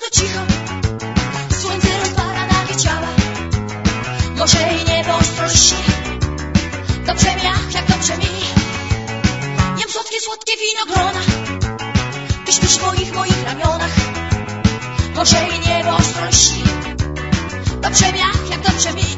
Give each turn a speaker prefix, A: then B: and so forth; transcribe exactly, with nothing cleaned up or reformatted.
A: bardzo cicho, słońce rozpala nagie ciała, morze i niebo ostro lśni. Dobrze mi, ach, jak dobrze mi, jem słodkie, słodkie winogrona, ty śpisz w moich, moich ramionach, morze i niebo ostro lśni. Dobrze mi, ach, jak dobrze mi,